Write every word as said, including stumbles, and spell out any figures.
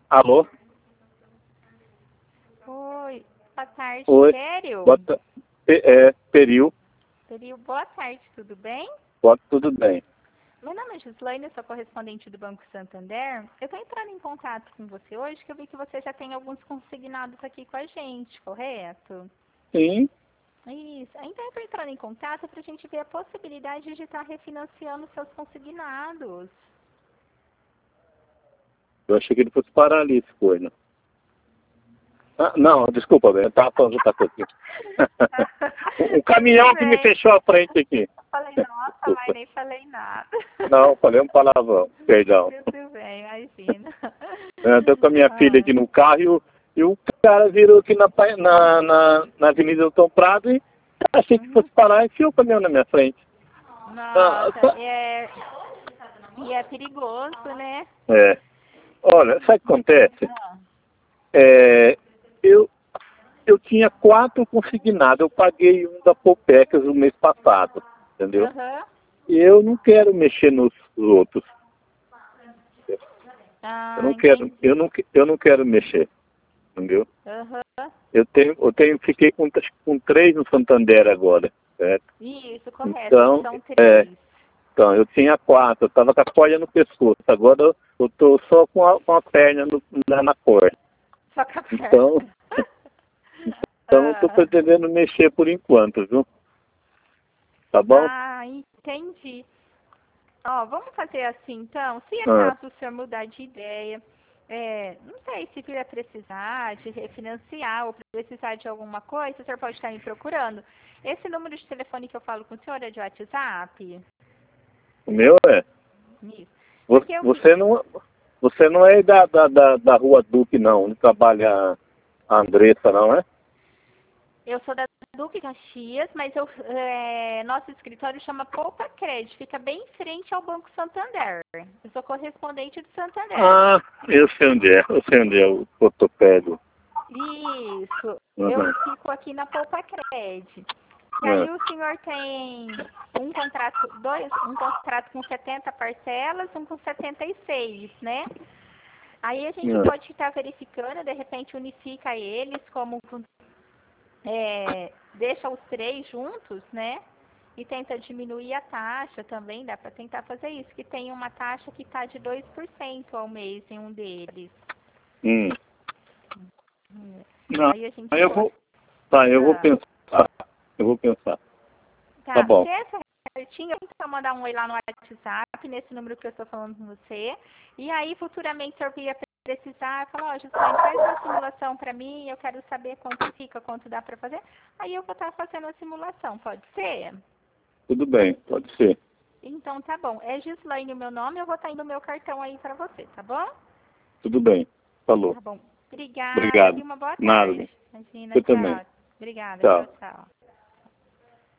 Alô? Oi, boa tarde, Oi. Pério? Boa ta- Pe- É, Peril. Pério, boa tarde, tudo bem? Pode, tudo bem. Meu nome é Gislaine, eu sou correspondente do Banco Santander. Eu estou entrando em contato com você hoje, que eu vi que você já tem alguns consignados aqui com a gente, correto? Sim, Isso. Então eu estou entrando em contato para a gente ver a possibilidade de estar refinanciando seus consignados. eu achei que ele fosse parar ali, esse corno. Ah, não, desculpa, velho. Eu tava falando outra coisa aqui. O caminhão Tudo que me bem. fechou a frente aqui. Eu falei, nossa, mas Desculpa. nem falei nada. Não, falei um palavrão. Perdão. Tudo bem, imagina. Eu tô com a minha filha aqui Ah, no carro e o, e o cara virou aqui na, pa- na, na, na Avenida do Tom Prado e achei que uhum. fosse parar e enfiou o caminhão na minha frente. Ah, Nossa, sa- e é, e é perigoso, né? é. Olha, sabe o que acontece? Ah, É, eu, eu tinha quatro consignados, eu paguei um da Popecas no mês passado, entendeu? aham. E eu não quero mexer nos outros. Eu Ah, não quero, entendi. eu não, que- eu não quero mexer, entendeu? Aham. Eu tenho, eu tenho, fiquei com, t- com três no Santander agora, certo? Isso, correto. Então, São é, três. então, eu tinha quatro, eu estava com a corda no pescoço, agora eu, eu tô só com a, com a perna no, na, na corda. Só com a perna. Então, então não estou Ah, pretendendo mexer por enquanto, viu? Tá bom? ah, entendi. Ó, vamos fazer assim, então. Se Ah, acaso o senhor mudar de ideia, é, não sei se vier precisar de refinanciar ou precisar de alguma coisa, o senhor pode estar me procurando. Esse número de telefone que eu falo com o senhor é de WhatsApp? o meu é. Isso. Vo- Porque eu vi. Você não, você não é da, da, da, da Rua Duque, não, onde trabalha a Andressa, não é? Eu sou da Duque Caxias, mas eu, é, nosso escritório chama Poupa Crédito, fica bem em frente ao Banco Santander. Eu sou correspondente do Santander. Ah, eu sei onde é, eu sei onde é o ortopédio. Isso, eu Uhum. fico aqui na Poupa Crédito. E É. aí o senhor tem um contrato, dois, um contrato com setenta parcelas, um com setenta e seis, né? Aí a gente É. pode estar verificando, de repente unifica eles como é, deixa os três juntos, né? E tenta diminuir a taxa também, dá para tentar fazer isso, que tem uma taxa que está de dois por cento ao mês em um deles. Hum. Hum. Não, Aí a gente aí eu pode. vou, tá, eu vou Ah, pensar, eu vou pensar. Tá tá, bom, se essa certinho, eu vou mandar um oi lá no WhatsApp, nesse número que eu estou falando com você. E aí, futuramente, o senhor ia precisar, falar, ó, Gislaine, faz uma simulação para mim, eu quero saber quanto fica, quanto dá para fazer. Aí eu vou estar fazendo a simulação, pode ser? tudo bem, pode ser. Então tá bom. É Gislaine o meu nome, eu vou estar indo o meu cartão aí para você, tá bom? Tudo bem, falou. Tá bom. Obrigada Obrigado. e uma boa Nada, tarde. bem. Imagina, Você também. tchau. Obrigada, tchau, Tchau. tchau.